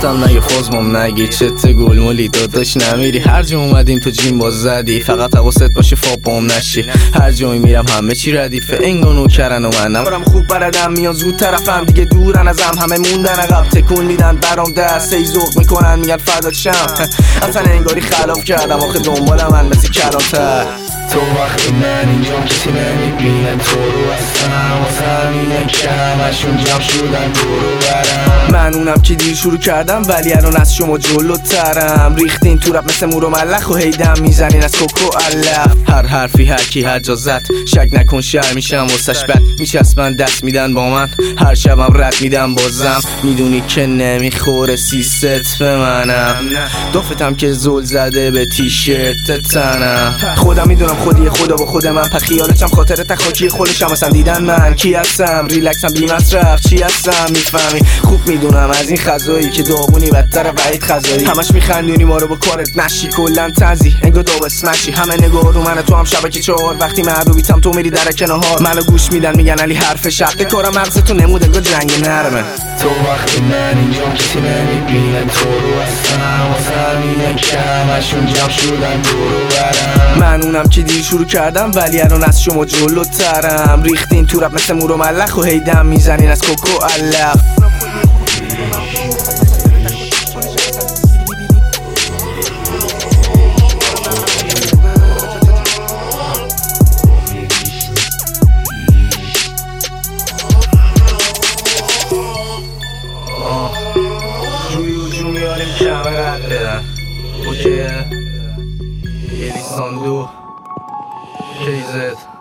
گفتم نگه خزمم نگی چته گل مولی داداش نمیری هر جا اومدیم تو جیم باز زدی فقط حواست باشه فاپام نشی هر جایی میرم همه چی ردیفه انگانو کرن و منم برام خوب بردم میان زود طرفم دیگه دورن ازم همه موندن عقب تکون میدن برام دسته ذوق میکنن میگن فدات شم اصلا انگاری خلاف کردم آخه دنبالم من مثل کلانتر تو وقتی من اینجام کسی نمیبینه تو رو هستم واسه همینه که همشون جمع شدن تو رو برم من اونم که دیر شروع کردم ولی الان از شما جلوترم ریختین تو رپ مثل مور و ملخ و هیدم میزنین از کوکو علف هر حرفی هر کی هر جا زد شک نکن شهر میشم واسش بد میچسبن دست میدن با من هر شبم رد میدم بازم میدونی که نمیخوره سیست به منم دفتم که زل زده به تیشرت تنم خودم میدونم خودی خدا با خود من خیالتم خاطر تخاکی خودشم اصلا دیدن من کی هستم ریلکسم بی مصرف چی هستم میفهمی خوب میدونم از این خزایی که داغونی بدتر وحید خزایی همش میخندونی ما رو با کارت نشی کلن تنزی انگار دو اسمشی همه نگاه رو من تو هم شبکه 4 وقتی محبوبیتم تو میری در کنار منو گوش میدن میگن علی حرف شق کارم مغزتو نمود انگار جنگ نرمه تو وقتی من اینجام کسی نمیبینه تو رو هستم واسه همینه که همشون جمع شدن تو رو برم من اونم که دیر شروع کردم ولی الان از شما جلوترم ریختین تو رپ مثل مور و ملخ و هیدم میزنین از کوکو علف روی میاریم کمه رد بدن اوکیه یه لیسان دو کیزت